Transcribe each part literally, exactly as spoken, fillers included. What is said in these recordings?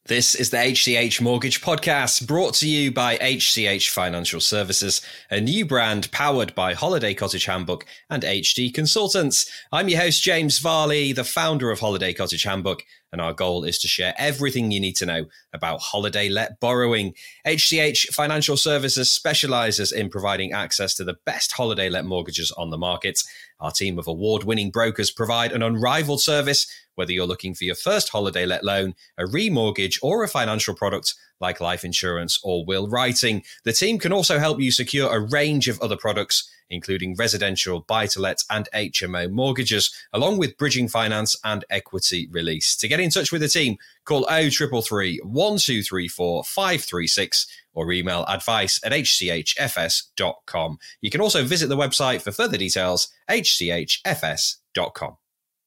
This is the H C H Mortgage Podcast, brought to you by H C H Financial Services, a new brand powered by Holiday Cottage Handbook and H D Consultants. I'm your host, James Varley, the founder of Holiday Cottage Handbook, and our goal is to share everything you need to know about holiday let borrowing. H C H Financial Services specialises in providing access to the best holiday let mortgages on the market. Our team of award-winning brokers provide an unrivaled service, whether you're looking for your first holiday let loan, a remortgage, or a financial product like life insurance or will writing. The team can also help you secure a range of other products, including residential, buy-to-let and H M O mortgages, along with bridging finance and equity release. To get in touch with the team, call oh three three three, one two three four, five three six or email advice at h c h f s dot com. You can also visit the website for further details, h c h f s dot com.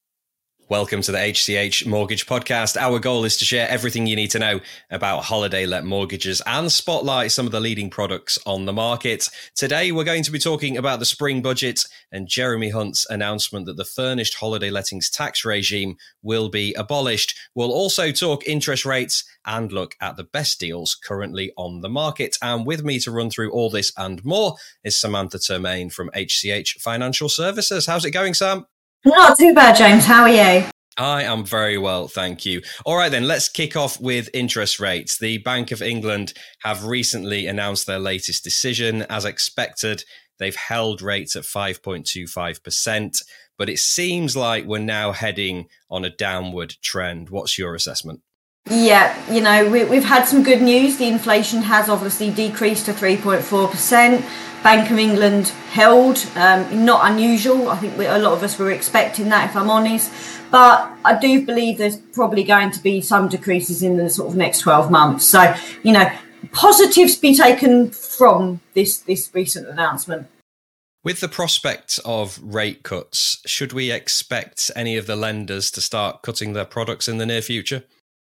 Welcome to the H C H Mortgage Podcast. Our goal is to share everything you need to know about holiday let mortgages and spotlight some of the leading products on the market. Today, we're going to be talking about the spring budget and Jeremy Hunt's announcement that the furnished holiday lettings tax regime will be abolished. We'll also talk interest rates and look at the best deals currently on the market. And with me to run through all this and more is Samantha Termaine from H C H Financial Services. How's it going, Sam? Not too bad, James. How are you? I am very well, thank you. All right, then, let's kick off with interest rates. The Bank of England have recently announced their latest decision. As expected, they've held rates at five point two five percent, but it seems like we're now heading on a downward trend. What's your assessment? Yeah, you know, we, we've had some good news. The inflation has obviously decreased to three point four percent. Bank of England held, um, not unusual. I think we, a lot of us were expecting that, if I'm honest. But I do believe there's probably going to be some decreases in the sort of next twelve months. So, you know, positives be taken from this, this recent announcement. With the prospect of rate cuts, should we expect any of the lenders to start cutting their products in the near future?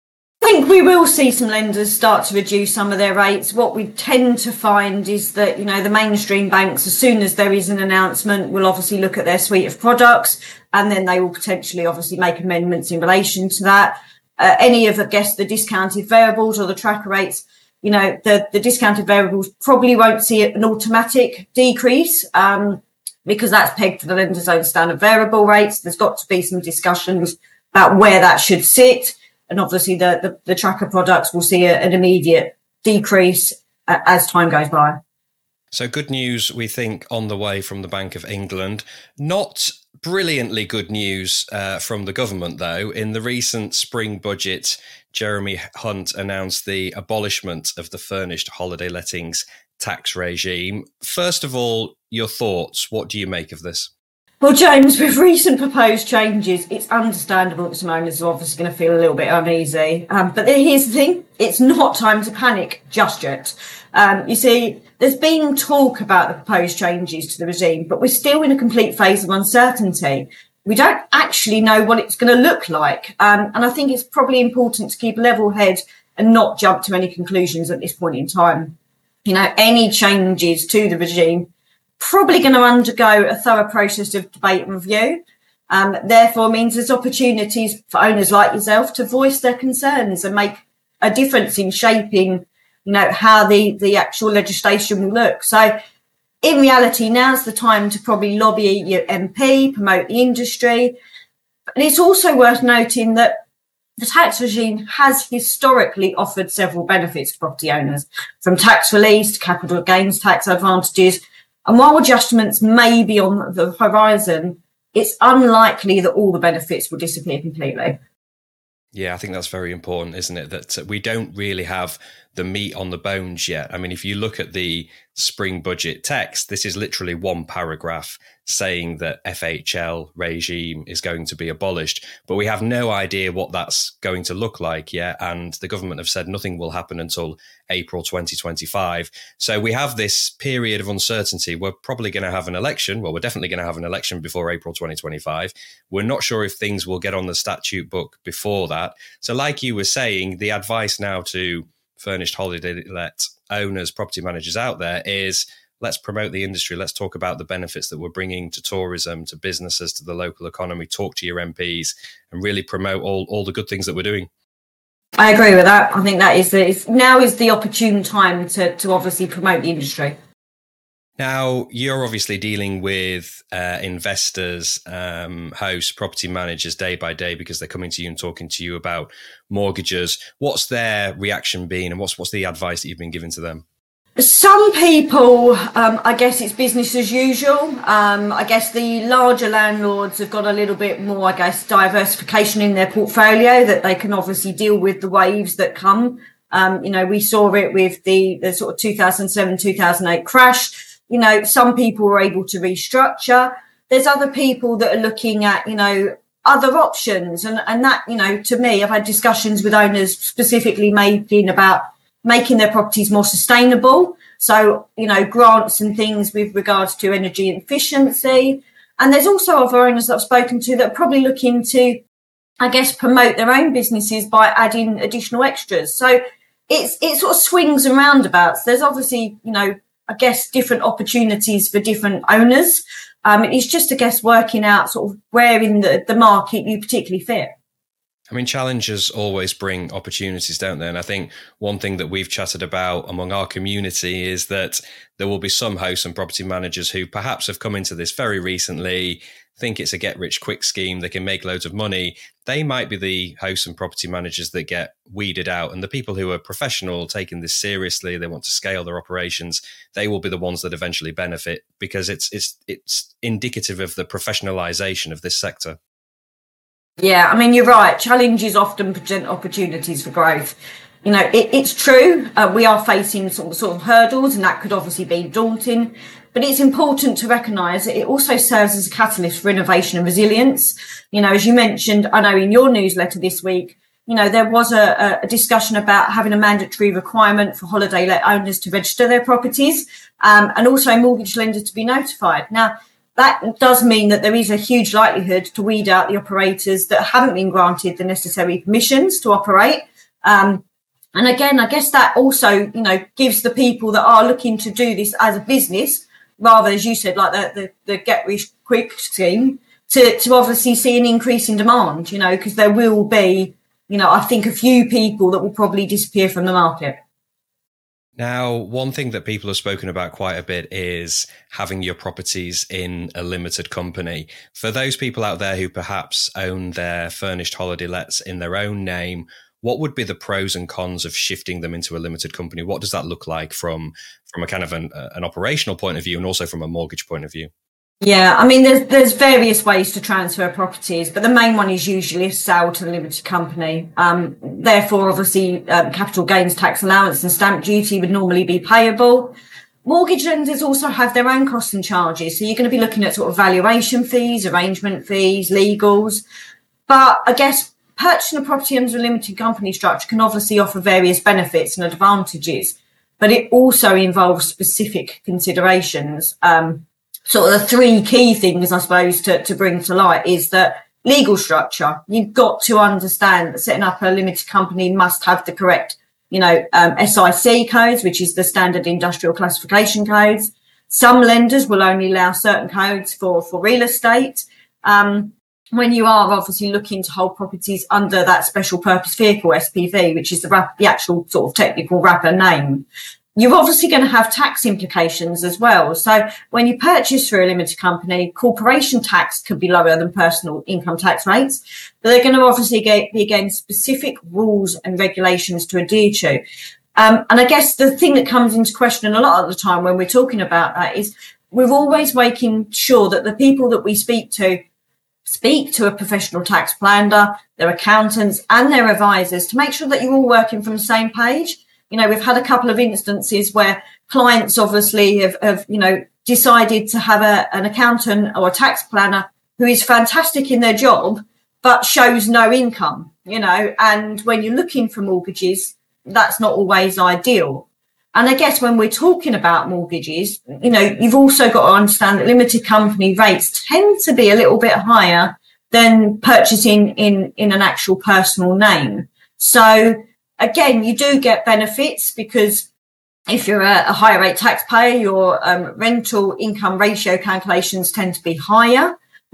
I think we will see some lenders start to reduce some of their rates. What we tend to find is that, you know, the mainstream banks, as soon as there is an announcement, will obviously look at their suite of products and then they will potentially obviously make amendments in relation to that. Uh, any of, I guess, the discounted variables or the tracker rates, you know, the, the discounted variables probably won't see an automatic decrease um, because that's pegged to the lender's own standard variable rates. There's got to be some discussions about where that should sit. And obviously the, the, the tracker products will see a, an immediate decrease uh, as time goes by. So good news, we think, on the way from the Bank of England. Not brilliantly good news uh, from the government, though. In the recent spring budget, Jeremy Hunt announced the abolishment of the furnished holiday lettings tax regime. First of all, your thoughts. What do you make of this? Well, James, with recent proposed changes, it's understandable that some owners are obviously going to feel a little bit uneasy. Um, but here's the thing, it's not time to panic just yet. Um, you see, there's been talk about the proposed changes to the regime, but we're still in a complete phase of uncertainty. We don't actually know what it's going to look like. Um, and I think it's probably important to keep a level head and not jump to any conclusions at this point in time. You know, any changes to the regime probably going to undergo a thorough process of debate and review. Um, therefore means there's opportunities for owners like yourself to voice their concerns and make a difference in shaping, you know, how the, the actual legislation will look. So in reality, now's the time to probably lobby your M P, promote the industry. And it's also worth noting that the tax regime has historically offered several benefits to property owners, from tax release to capital gains tax advantages. And while adjustments may be on the horizon, it's unlikely that all the benefits will disappear completely. Yeah, I think that's very important, isn't it? That we don't really have the meat on the bones yet. I mean, if you look at the spring budget text, this is literally one paragraph saying that F H L regime is going to be abolished, but we have no idea what that's going to look like yet. And the government have said nothing will happen until April twenty twenty-five. So we have this period of uncertainty. We're probably going to have an election. Well, we're definitely going to have an election before April twenty twenty-five. We're not sure if things will get on the statute book before that. So like you were saying, the advice now to furnished holiday let owners, property managers out there is, let's promote the industry. Let's talk about the benefits that we're bringing to tourism, to businesses, to the local economy. Talk to your M Ps and really promote all, all the good things that we're doing. I agree with that. I think that is the, it's, now is the opportune time to, to obviously promote the industry. Now, you're obviously dealing with uh, investors, um, hosts, property managers day by day because they're coming to you and talking to you about mortgages. What's their reaction been, and what's what's the advice that you've been giving to them? Some people, um, I guess it's business as usual. Um, I guess the larger landlords have got a little bit more, I guess, diversification in their portfolio that they can obviously deal with the waves that come. Um, you know, we saw it with the, the sort of two thousand seven, two thousand eight crash. You know, some people were able to restructure. There's other people that are looking at, you know, other options. And, and that, you know, to me, I've had discussions with owners specifically making about making their properties more sustainable. So, you know, grants and things with regards to energy efficiency. And there's also other owners that I've spoken to that are probably looking to, I guess, promote their own businesses by adding additional extras. So it's, it sort of swings and roundabouts. There's obviously, you know, I guess different opportunities for different owners. Um, it's just, I guess, working out sort of where in the, the market you particularly fit. I mean, challenges always bring opportunities, don't they? And I think one thing that we've chatted about among our community is that there will be some hosts and property managers who perhaps have come into this very recently, think it's a get-rich-quick scheme, they can make loads of money. They might be the hosts and property managers that get weeded out. And the people who are professional, taking this seriously, they want to scale their operations, they will be the ones that eventually benefit because it's it's it's indicative of the professionalisation of this sector. Yeah, I mean, you're right. Challenges often present opportunities for growth. You know, it, it's true. Uh, we are facing sort of, sort of hurdles, and that could obviously be daunting. But it's important to recognise that it also serves as a catalyst for innovation and resilience. You know, as you mentioned, I know in your newsletter this week, you know, there was a, a discussion about having a mandatory requirement for holiday let owners to register their properties, um, and also mortgage lenders to be notified. Now, that does mean that there is a huge likelihood to weed out the operators that haven't been granted the necessary permissions to operate. Um, and again, I guess that also, you know, gives the people that are looking to do this as a business, rather, as you said, like the, the, the get rich quick scheme, to, to obviously see an increase in demand, you know, because there will be, you know, I think a few people that will probably disappear from the market. Now, one thing that people have spoken about quite a bit is having your properties in a limited company. For those people out there who perhaps own their furnished holiday lets in their own name, what would be the pros and cons of shifting them into a limited company? What does that look like from, from a kind of an, uh, an operational point of view and also from a mortgage point of view? Yeah, I mean, there's there's various ways to transfer properties, but the main one is usually a sale to the limited company. Um, therefore, obviously, um, capital gains tax allowance and stamp duty would normally be payable. Mortgage lenders also have their own costs and charges, so you're going to be looking at sort of valuation fees, arrangement fees, legals. But I guess purchasing a property under a limited company structure can obviously offer various benefits and advantages, but it also involves specific considerations. Um, Sort of the three key things, I suppose, to, to bring to light is that legal structure. You've got to understand that setting up a limited company must have the correct, you know, um, S I C codes, which is the standard industrial classification codes. Some lenders will only allow certain codes for, for real estate. Um, when you are obviously looking to hold properties under that special purpose vehicle, S P V, which is the, wrap, the actual sort of technical wrapper name, you're obviously going to have tax implications as well. So when you purchase through a limited company, corporation tax could be lower than personal income tax rates, but they're going to obviously get, be against specific rules and regulations to adhere to. Um, and I guess the thing that comes into question a lot of the time when we're talking about that is we're always making sure that the people that we speak to speak to a professional tax planner, their accountants and their advisors to make sure that you're all working from the same page. You know, we've had a couple of instances where clients obviously have, have you know, decided to have a, an accountant or a tax planner who is fantastic in their job, but shows no income, you know, and when you're looking for mortgages, that's not always ideal. And I guess when we're talking about mortgages, you know, you've also got to understand that limited company rates tend to be a little bit higher than purchasing in, in an actual personal name. So, again, you do get benefits because if you're a, a higher rate taxpayer, your um, rental income ratio calculations tend to be higher.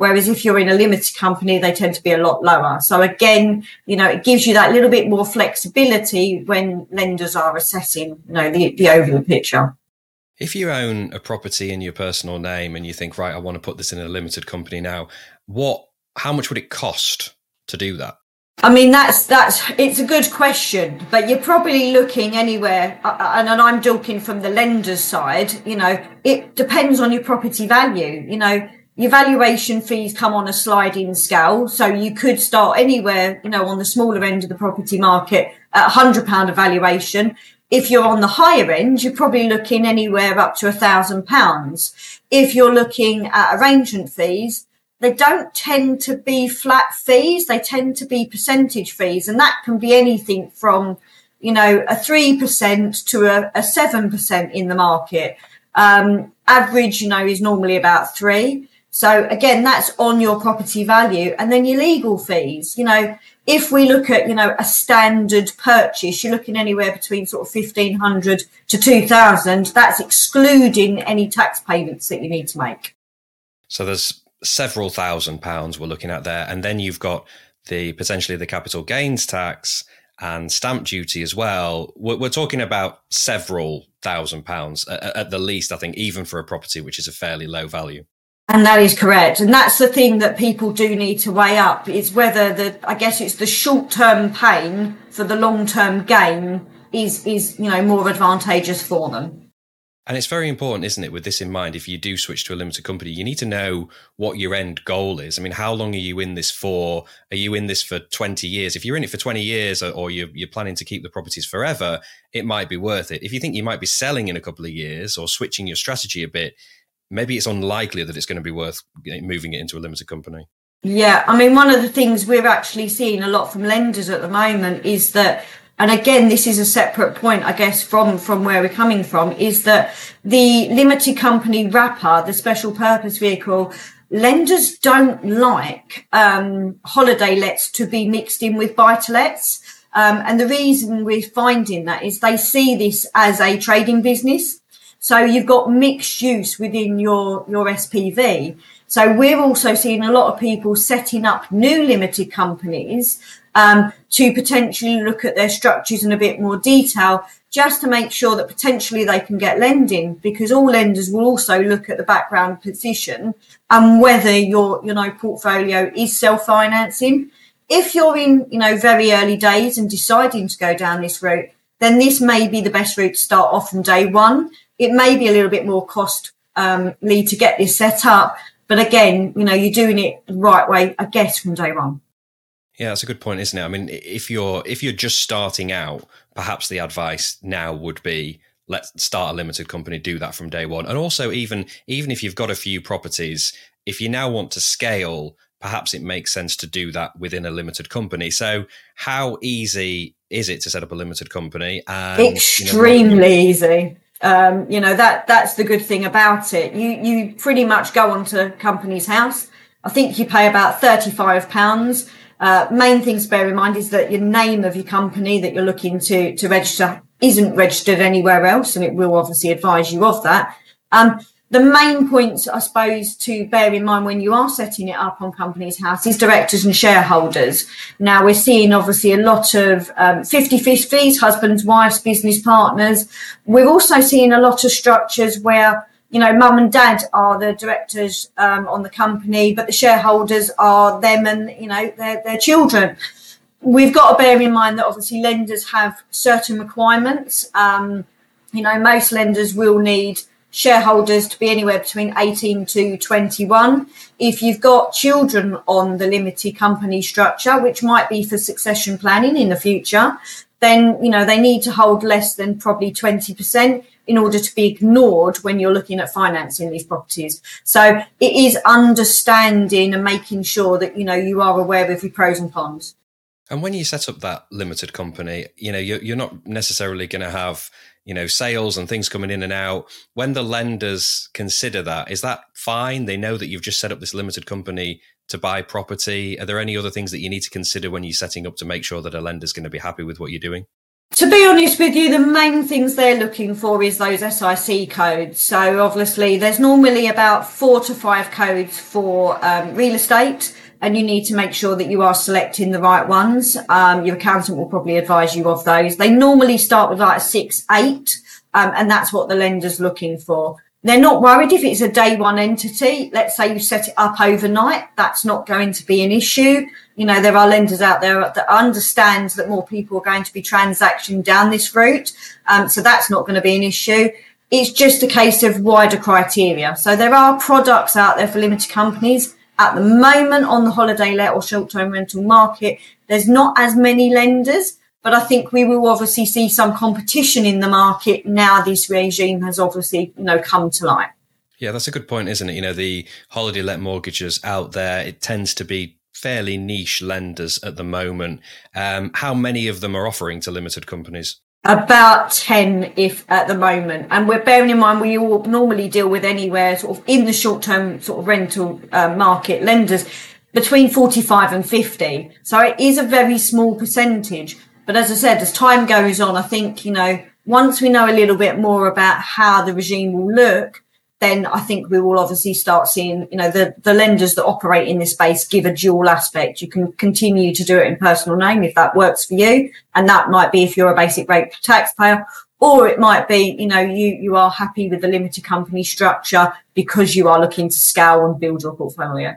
Whereas if you're in a limited company, they tend to be a lot lower. So again, you know, it gives you that little bit more flexibility when lenders are assessing, you know, the, the overall picture. If you own a property in your personal name and you think, right, I want to put this in a limited company now, what, how much would it cost to do that? I mean, that's, that's, it's a good question, but you're probably looking anywhere, and, and I'm talking from the lender's side, you know, it depends on your property value. You know, your valuation fees come on a sliding scale. So you could start anywhere, you know, on the smaller end of the property market at one hundred pounds of valuation. If you're on the higher end, you're probably looking anywhere up to one thousand pounds. If you're looking at arrangement fees, they don't tend to be flat fees. They tend to be percentage fees. And that can be anything from, you know, a three percent to a, a seven percent in the market. Um, average, you know, is normally about three. So again, that's on your property value. And then your legal fees, you know, if we look at, you know, a standard purchase, you're looking anywhere between sort of fifteen hundred to two thousand. That's excluding any tax payments that you need to make. So there's several thousand pounds we're looking at there. And then you've got the potentially the capital gains tax and stamp duty as well. We're, we're talking about several thousand pounds at, at the least, I think, even for a property, which is a fairly low value. And that is correct. And that's the thing that people do need to weigh up is whether the, I guess it's the short-term pain for the long-term gain is, is, you know, more advantageous for them. And it's very important, isn't it, with this in mind, if you do switch to a limited company, you need to know what your end goal is. I mean, how long are you in this for? Are you in this for twenty years? If you're in it for twenty years or you're, you're planning to keep the properties forever, it might be worth it. If you think you might be selling in a couple of years or switching your strategy a bit, maybe it's unlikely that it's going to be worth moving it into a limited company. Yeah, I mean, one of the things we're actually seeing a lot from lenders at the moment is that, and again, this is a separate point, I guess, from, from where we're coming from, is that the limited company wrapper, the special purpose vehicle, lenders don't like um, holiday lets to be mixed in with buy-to-lets. Um, and the reason we're finding that is they see this as a trading business. So you've got mixed use within your, your S P V. So we're also seeing a lot of people setting up new limited companies um, to potentially look at their structures in a bit more detail, just to make sure that potentially they can get lending, because all lenders will also look at the background position and whether your, you know, portfolio is self-financing. If you're in, you know, very early days and deciding to go down this route, then this may be the best route to start off from day one. It may be a little bit more costly um, to get this set up. But again, you know, you're doing it the right way, I guess, from day one. Yeah, that's a good point, isn't it? I mean, if you're if you're just starting out, perhaps the advice now would be, let's start a limited company, do that from day one. And also, even even if you've got a few properties, if you now want to scale, perhaps it makes sense to do that within a limited company. So how easy is it to set up a limited company? And, Extremely you know, easy. Um, you know, that that's the good thing about it. You you pretty much go onto Companies House. I think you pay about thirty-five pounds. Uh, main things to bear in mind is that your name of your company that you're looking to, to register isn't registered anywhere else, and it will obviously advise you of that. Um, the main points, I suppose, to bear in mind when you are setting it up on Companies House is directors and shareholders. Now, we're seeing obviously a lot of um, fifty-fifties, husbands, wives, business partners. We're also seeing a lot of structures where, you know, mum and dad are the directors um, on the company, but the shareholders are them and, you know, their, their children. We've got to bear in mind that obviously lenders have certain requirements. Um, you know, most lenders will need shareholders to be anywhere between eighteen to twenty-one. If you've got children on the limited company structure, which might be for succession planning in the future, then, you know, they need to hold less than probably twenty percent in order to be ignored when you're looking at financing these properties. So it is understanding and making sure that, you know, you are aware of your pros and cons. And when you set up that limited company, you know, you're, you're not necessarily going to have, you know, sales and things coming in and out. When the lenders consider that, is that fine? They know that you've just set up this limited company to buy property. Are there any other things that you need to consider when you're setting up to make sure that a lender's going to be happy with what you're doing? To be honest with you, the main things they're looking for is those S I C codes. So obviously there's normally about four to five codes for um, real estate, and you need to make sure that you are selecting the right ones. Um, your accountant will probably advise you of those. They normally start with like a six, eight, um, and that's what the lender's looking for. They're not worried if it's a day one entity. Let's say you set it up overnight. That's not going to be an issue. You know, there are lenders out there that understand that more people are going to be transacting down this route. Um, so that's not going to be an issue. It's just a case of wider criteria. So there are products out there for limited companies. At the moment on the holiday let or short-term rental market, there's not as many lenders. But I think we will obviously see some competition in the market now this regime has obviously, you know, come to light. Yeah, that's a good point, isn't it? You know, the holiday let mortgages out there, it tends to be fairly niche lenders at the moment. Um, how many of them are offering to limited companies? About ten, if at the moment. And we're bearing in mind we all normally deal with anywhere sort of in the short-term sort of rental uh, market lenders between forty-five and fifty. So it is a very small percentage. But as I said, as time goes on, I think, you know, once we know a little bit more about how the regime will look, then I think we will obviously start seeing, you know, the, the lenders that operate in this space give a dual aspect. You can continue to do it in personal name if that works for you. And that might be if you're a basic rate taxpayer, or it might be, you know, you, you are happy with the limited company structure because you are looking to scale and build your portfolio.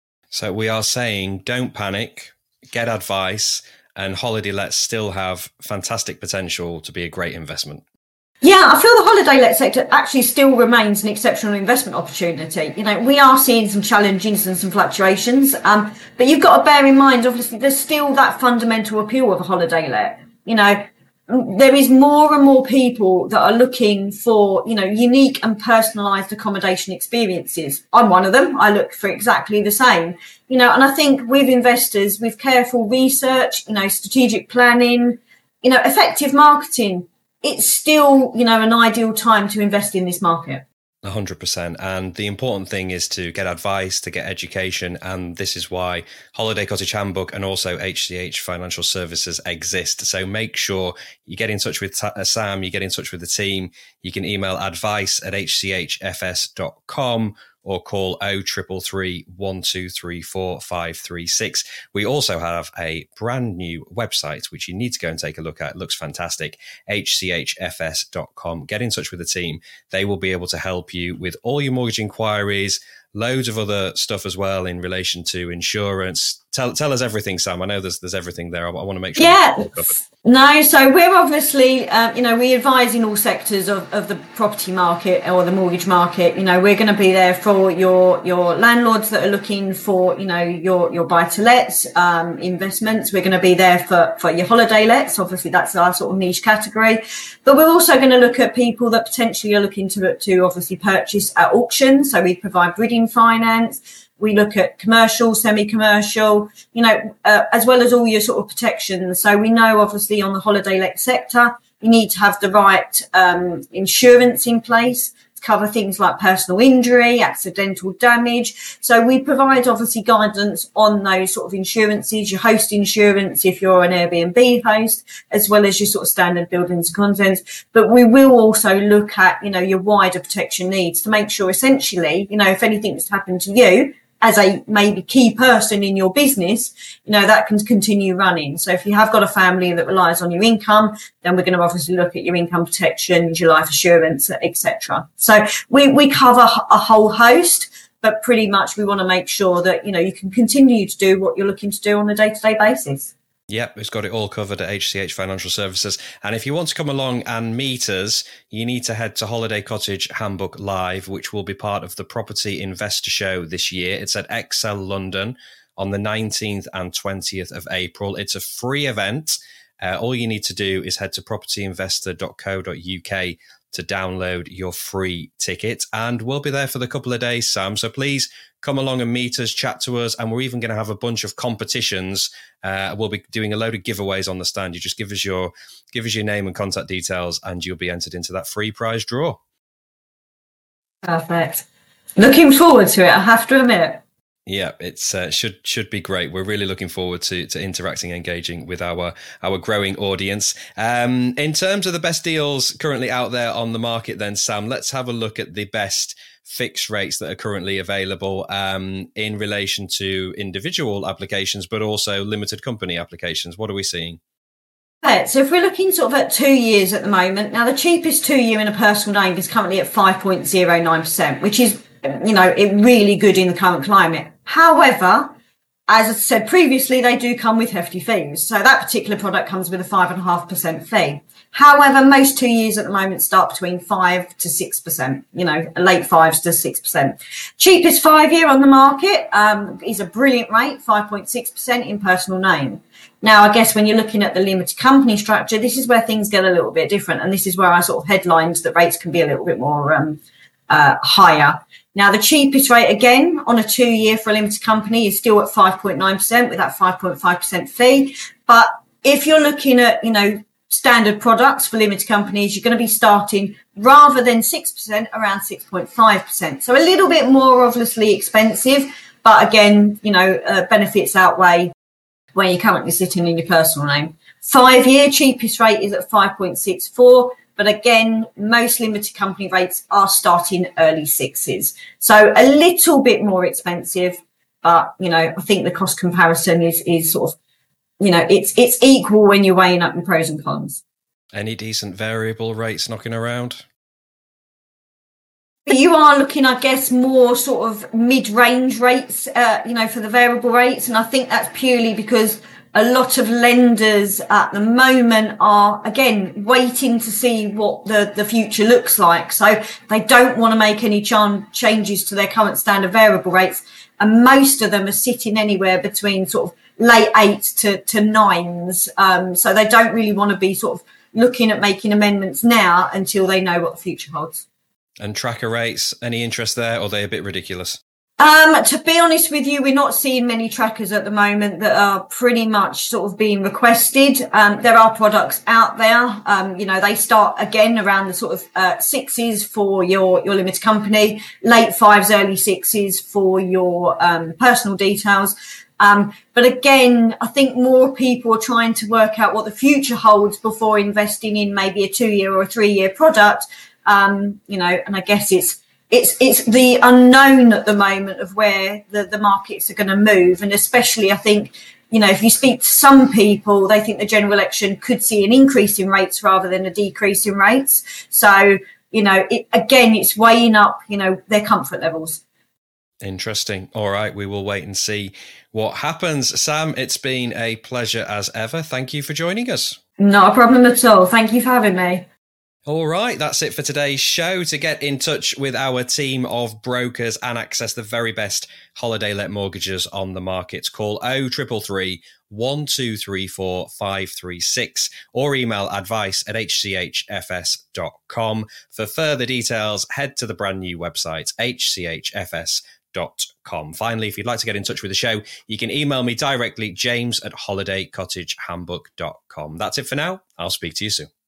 So we are saying don't panic, get advice. And holiday lets still have fantastic potential to be a great investment. Yeah, I feel the holiday let sector actually still remains an exceptional investment opportunity. You know, we are seeing some challenges and some fluctuations, um, but you've got to bear in mind, obviously, there's still that fundamental appeal of a holiday let. You know, there is more and more people that are looking for, you know, unique and personalised accommodation experiences. I'm one of them. I look for exactly the same, you know, and I think with investors, with careful research, you know, strategic planning, you know, effective marketing, it's still, you know, an ideal time to invest in this market. one hundred percent. And the important thing is to get advice, to get education. And this is why Holiday Cottage Handbook and also H C H Financial Services exist. So make sure you get in touch with Sam, you get in touch with the team. You can email advice at h c h f s dot com or call oh three three three, one two three four, five three six. We also have a brand new website, which you need to go and take a look at. It looks fantastic, h c h f s dot com. Get in touch with the team. They will be able to help you with all your mortgage inquiries, loads of other stuff as well in relation to insurance. Tell tell us everything, Sam. I know there's there's everything there. I, I want to make sure. Yeah. No, so we're obviously, um, you know, we advise in all sectors of, of the property market or the mortgage market. You know, we're going to be there for your your landlords that are looking for, you know, your your buy-to-lets, um, investments. We're going to be there for, for your holiday lets. Obviously, that's our sort of niche category. But we're also going to look at people that potentially are looking to, to obviously purchase at auction. So we provide bridging finance. We look at commercial, semi-commercial, you know, uh, as well as all your sort of protections. So we know, obviously, on the holiday let sector, you need to have the right um, insurance in place to cover things like personal injury, accidental damage. So we provide, obviously, guidance on those sort of insurances, your host insurance if you're an Airbnb host, as well as your sort of standard buildings and contents. But we will also look at, you know, your wider protection needs to make sure, essentially, you know, if anything's happened to you, as a maybe key person in your business, you know, that can continue running. So if you have got a family that relies on your income, then we're going to obviously look at your income protection, your life assurance, et cetera. So we, we cover a whole host, but pretty much we want to make sure that, you know, you can continue to do what you're looking to do on a day-to-day basis. Yep, it's got it all covered at H C H Financial Services. And if you want to come along and meet us, you need to head to Holiday Cottage Handbook Live, which will be part of the Property Investor Show this year. It's at Excel London on the nineteenth and twentieth of April. It's a free event. Uh, all you need to do is head to property investor dot co dot u k to download your free ticket. And we'll be there for the couple of days, Sam. So please come along and meet us, chat to us. And we're even going to have a bunch of competitions. Uh, we'll be doing a load of giveaways on the stand. You just give us your give us your name and contact details, and you'll be entered into that free prize draw. Perfect. Looking forward to it, I have to admit. Yeah, it's uh, should should be great. We're really looking forward to to interacting, engaging with our our growing audience. Um, in terms of the best deals currently out there on the market, then Sam, let's have a look at the best fixed rates that are currently available um, in relation to individual applications, but also limited company applications. What are we seeing? Right, so if we're looking sort of at two years at the moment, now the cheapest two year in a personal name is currently at five point zero nine percent, which is, you know, it really good in the current climate. However, as I said previously, they do come with hefty fees. So that particular product comes with a five and a half percent fee. However, most two years at the moment start between five to six percent, you know, late fives to six percent. Cheapest five year on the market um, is a brilliant rate, five point six percent in personal name. Now, I guess when you're looking at the limited company structure, this is where things get a little bit different. And this is where I sort of headlines that rates can be a little bit more um, uh, higher. Now, the cheapest rate, again, on a two-year for a limited company is still at five point nine percent with that five point five percent fee. But if you're looking at, you know, standard products for limited companies, you're going to be starting, rather than six percent, around six point five percent. So a little bit more obviously expensive. But again, you know, uh, benefits outweigh where you're currently sitting in your personal name. Five-year cheapest rate is at five point six four. But again, most limited company rates are starting early sixes. So a little bit more expensive, but, you know, I think the cost comparison is, is sort of, you know, it's, it's equal when you're weighing up the pros and cons. Any decent variable rates knocking around? But you are looking, I guess, more sort of mid-range rates, uh, you know, for the variable rates. And I think that's purely because a lot of lenders at the moment are, again, waiting to see what the, the future looks like. So they don't want to make any ch- changes to their current standard variable rates. And most of them are sitting anywhere between sort of late eights to, to nines. Um, so they don't really want to be sort of looking at making amendments now until they know what the future holds. And tracker rates, any interest there, or are they a bit ridiculous? Um, to be honest with you, we're not seeing many trackers at the moment that are pretty much sort of being requested. Um, there are products out there. Um, you know, they start again around the sort of uh, sixes for your, your limited company, late fives, early sixes for your um, personal details. Um, but again, I think more people are trying to work out what the future holds before investing in maybe a two year or a three year product. Um, you know, and I guess it's, It's it's the unknown at the moment of where the, the markets are going to move. And especially, I think, you know, if you speak to some people, they think the general election could see an increase in rates rather than a decrease in rates. So, you know, it, again, it's weighing up, you know, their comfort levels. Interesting. All right. We will wait and see what happens. Sam, it's been a pleasure as ever. Thank you for joining us. Not a problem at all. Thank you for having me. All right, that's it for today's show. To get in touch with our team of brokers and access the very best holiday let mortgages on the market, call oh three three three, one two three four, five three six or email advice at h c h f s dot com. For further details, head to the brand new website, h c h f s dot com. Finally, if you'd like to get in touch with the show, you can email me directly, james at holiday cottage handbook dot com. That's it for now. I'll speak to you soon.